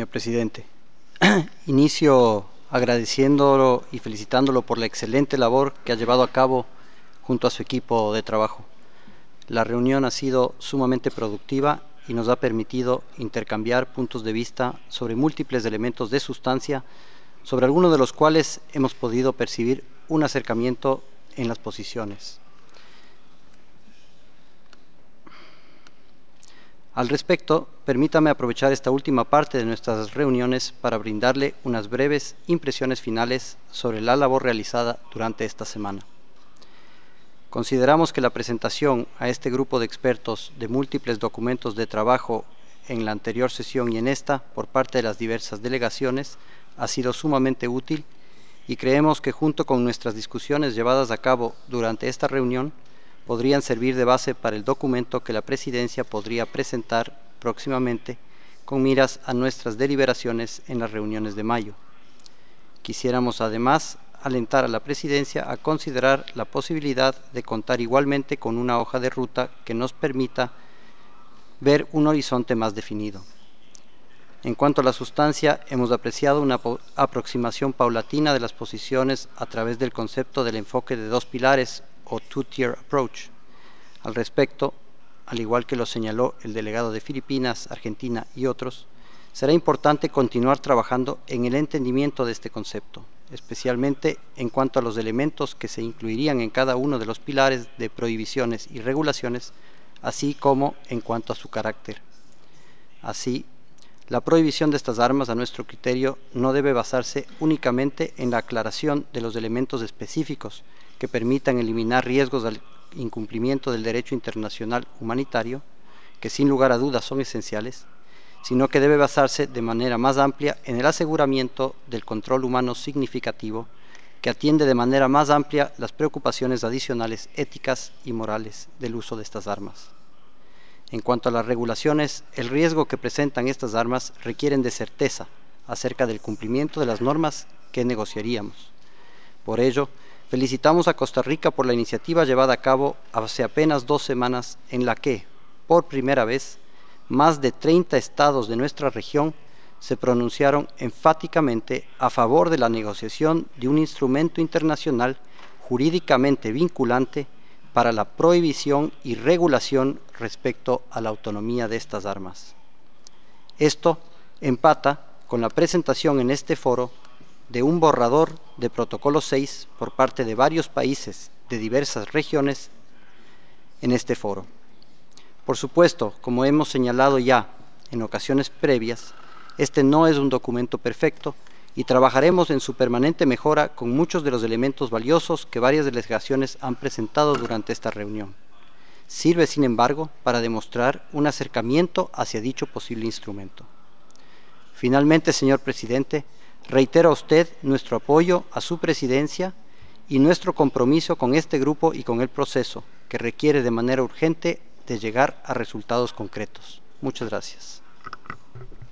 señor presidente. Inicio agradeciéndolo y felicitándolo por la excelente labor que ha llevado a cabo junto a su equipo de trabajo. La reunión ha sido sumamente productiva y nos ha permitido intercambiar puntos de vista sobre múltiples elementos de sustancia, sobre algunos de los cuales hemos podido percibir un acercamiento en las posiciones. Al respecto, permítame aprovechar esta última parte de nuestras reuniones para brindarle unas breves impresiones finales sobre la labor realizada durante esta semana. Consideramos que la presentación a este grupo de expertos de múltiples documentos de trabajo en la anterior sesión y en esta por parte de las diversas delegaciones ha sido sumamente útil y creemos que junto con nuestras discusiones llevadas a cabo durante esta reunión podrían servir de base para el documento que la Presidencia podría presentar próximamente con miras a nuestras deliberaciones en las reuniones de mayo. Quisiéramos además alentar a la Presidencia a considerar la posibilidad de contar igualmente con una hoja de ruta que nos permita ver un horizonte más definido. En cuanto a la sustancia, hemos apreciado una aproximación paulatina de las posiciones a través del concepto del enfoque de dos pilares o two-tier approach. Al respecto, al igual que lo señaló el delegado de Filipinas, Argentina y otros, será importante continuar trabajando en el entendimiento de este concepto, especialmente en cuanto a los elementos que se incluirían en cada uno de los pilares de prohibiciones y regulaciones, así como en cuanto a su carácter. Así, la prohibición de estas armas, a nuestro criterio, no debe basarse únicamente en la aclaración de los elementos específicos que permitan eliminar riesgos al incumplimiento del derecho internacional humanitario, que sin lugar a dudas son esenciales, sino que debe basarse de manera más amplia en el aseguramiento del control humano significativo, que atiende de manera más amplia las preocupaciones adicionales éticas y morales del uso de estas armas. En cuanto a las regulaciones, el riesgo que presentan estas armas requieren de certeza acerca del cumplimiento de las normas que negociaríamos. Por ello, felicitamos a Costa Rica por la iniciativa llevada a cabo hace apenas 2 semanas en la que, por primera vez, más de 30 estados de nuestra región se pronunciaron enfáticamente a favor de la negociación de un instrumento internacional jurídicamente vinculante para la prohibición y regulación respecto a la autonomía de estas armas. Esto empata con la presentación en este foro de un borrador de Protocolo 6 por parte de varios países de diversas regiones en este foro. Por supuesto, como hemos señalado ya en ocasiones previas, este no es un documento perfecto y trabajaremos en su permanente mejora con muchos de los elementos valiosos que varias delegaciones han presentado durante esta reunión. Sirve, sin embargo, para demostrar un acercamiento hacia dicho posible instrumento. Finalmente, señor presidente, reitero a usted nuestro apoyo a su presidencia y nuestro compromiso con este grupo y con el proceso, que requiere de manera urgente de llegar a resultados concretos. Muchas gracias.